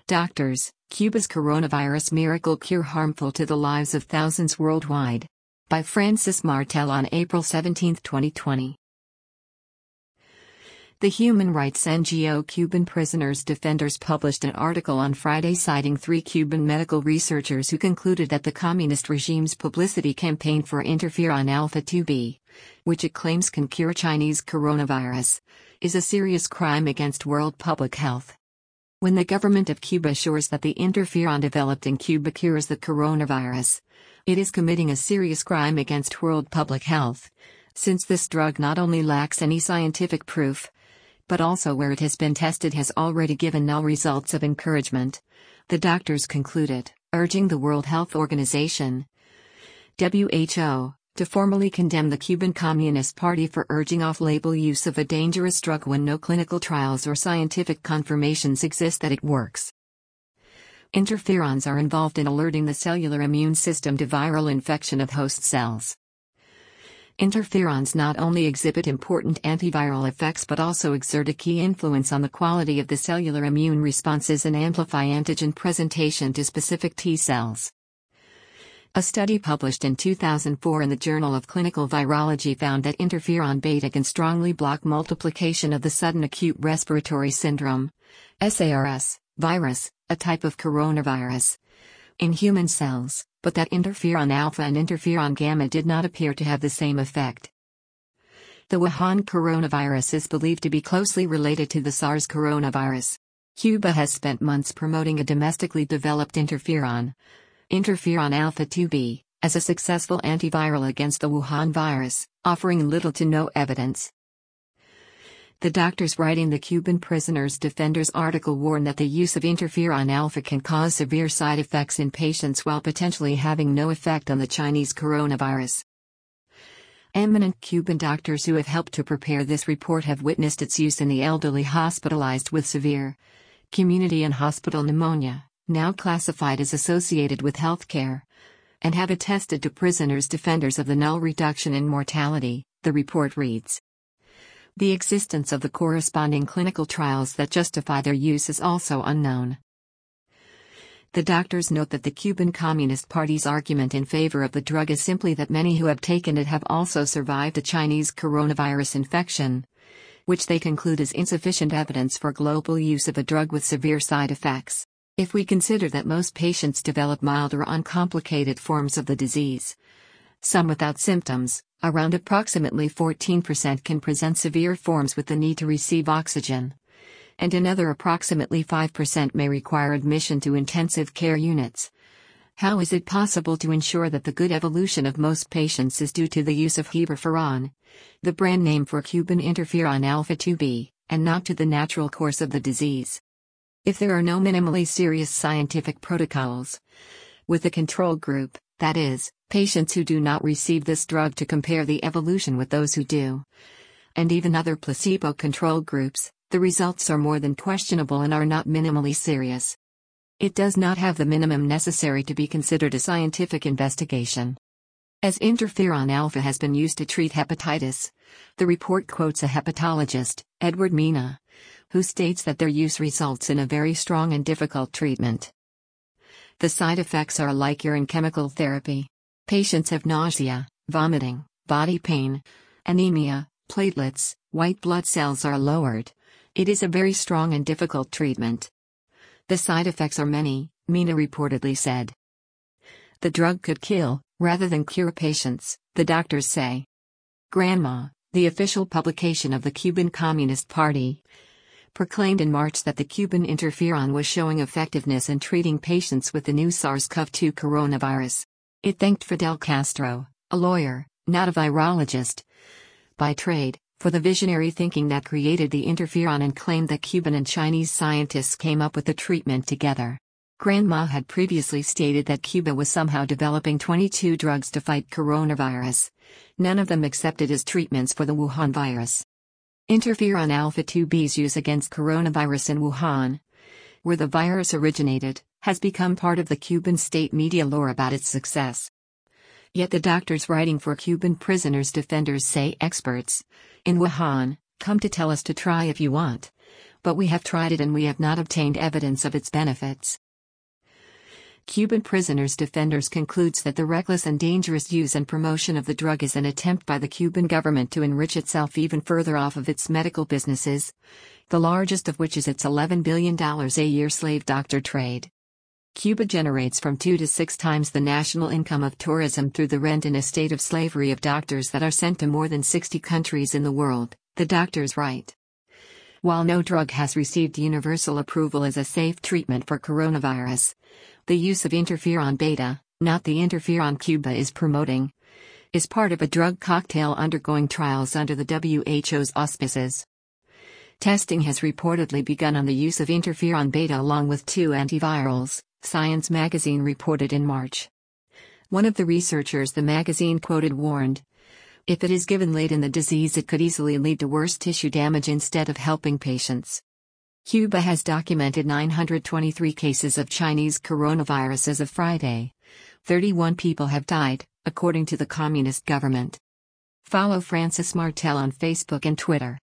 Doctors, Cuba's coronavirus miracle cure harmful to the lives of thousands worldwide. By Francis Martel on April 17, 2020. The human rights NGO Cuban Prisoners Defenders published an article on Friday citing 3 Cuban medical researchers who concluded that the communist regime's publicity campaign for interferon alpha-2b, which it claims can cure Chinese coronavirus, is a serious crime against world public health. When the government of Cuba assures that the interferon developed in Cuba cures the coronavirus, it is committing a serious crime against world public health, since this drug not only lacks any scientific proof, but also where it has been tested has already given null results of encouragement, the doctors concluded, urging the World Health Organization, WHO, to formally condemn the Cuban Communist Party for urging off-label use of a dangerous drug when no clinical trials or scientific confirmations exist that it works. Interferons are involved in alerting the cellular immune system to viral infection of host cells. Interferons not only exhibit important antiviral effects but also exert a key influence on the quality of the cellular immune responses and amplify antigen presentation to specific T cells. A study published in 2004 in the Journal of Clinical Virology found that interferon beta can strongly block multiplication of the sudden acute respiratory syndrome (SARS) virus, a type of coronavirus, in human cells, but that interferon alpha and interferon gamma did not appear to have the same effect. The Wuhan coronavirus is believed to be closely related to the SARS coronavirus. Cuba has spent months promoting a domestically developed interferon alpha-2b, as a successful antiviral against the Wuhan virus, offering little to no evidence. The doctors writing the Cuban Prisoners Defenders article warn that the use of interferon alpha can cause severe side effects in patients while potentially having no effect on the Chinese coronavirus. Eminent Cuban doctors who have helped to prepare this report have witnessed its use in the elderly hospitalized with severe community and hospital pneumonia, now classified as associated with healthcare, and have attested to prisoners defenders of the null reduction in mortality, the report reads. The existence of the corresponding clinical trials that justify their use is also unknown. The doctors note that the Cuban Communist Party's argument in favor of the drug is simply that many who have taken it have also survived a Chinese coronavirus infection, which they conclude is insufficient evidence for global use of a drug with severe side effects. If we consider that most patients develop mild or uncomplicated forms of the disease, some without symptoms, around approximately 14% can present severe forms with the need to receive oxygen, and another approximately 5% may require admission to intensive care units. How is it possible to ensure that the good evolution of most patients is due to the use of heberferon, the brand name for Cuban interferon alpha-2b, and not to the natural course of the disease? If there are no minimally serious scientific protocols, with a control group, that is, patients who do not receive this drug to compare the evolution with those who do, and even other placebo-controlled groups, the results are more than questionable and are not minimally serious. It does not have the minimum necessary to be considered a scientific investigation. As interferon alpha has been used to treat hepatitis, the report quotes a hepatologist, Edward Mina, who states that their use results in a very strong and difficult treatment. The side effects are like urine chemical therapy. Patients have nausea, vomiting, body pain, anemia, platelets, white blood cells are lowered. It is a very strong and difficult treatment. The side effects are many, Mina reportedly said. The drug could kill, rather than cure patients, the doctors say. Granma, the official publication of the Cuban Communist Party, proclaimed in March that the Cuban interferon was showing effectiveness in treating patients with the new SARS-CoV-2 coronavirus. It thanked Fidel Castro, a lawyer, not a virologist, by trade, for the visionary thinking that created the interferon and claimed that Cuban and Chinese scientists came up with the treatment together. Granma had previously stated that Cuba was somehow developing 22 drugs to fight coronavirus, none of them accepted as treatments for the Wuhan virus. Interferon alpha-2b's use against coronavirus in Wuhan, where the virus originated, has become part of the Cuban state media lore about its success. Yet the doctors writing for Cuban Prisoners Defenders say experts, in Wuhan, come to tell us to try if you want. But we have tried it and we have not obtained evidence of its benefits. Cuban prisoners' defenders concludes that the reckless and dangerous use and promotion of the drug is an attempt by the Cuban government to enrich itself even further off of its medical businesses, the largest of which is its $11 billion a year slave doctor trade. Cuba generates from 2 to 6 times the national income of tourism through the rent in a state of slavery of doctors that are sent to more than 60 countries in the world, the doctors write. While no drug has received universal approval as a safe treatment for coronavirus, the use of interferon beta, not the interferon Cuba is promoting, is part of a drug cocktail undergoing trials under the WHO's auspices. Testing has reportedly begun on the use of interferon beta along with 2 antivirals, Science magazine reported in March. One of the researchers the magazine quoted warned, "If it is given late in the disease, it could easily lead to worse tissue damage instead of helping patients." Cuba has documented 923 cases of Chinese coronavirus as of Friday. 31 people have died, according to the communist government. Follow Francis Martel on Facebook and Twitter.